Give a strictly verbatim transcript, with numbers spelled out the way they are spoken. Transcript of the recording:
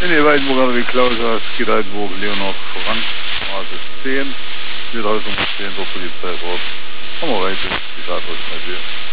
In der Weidenburger wie Klausers geht Heidenburg Leonard voran, Straße zehn, Südhausen zehn, der Polizei Rot. Komm mal weiter, die Tatort bei dir.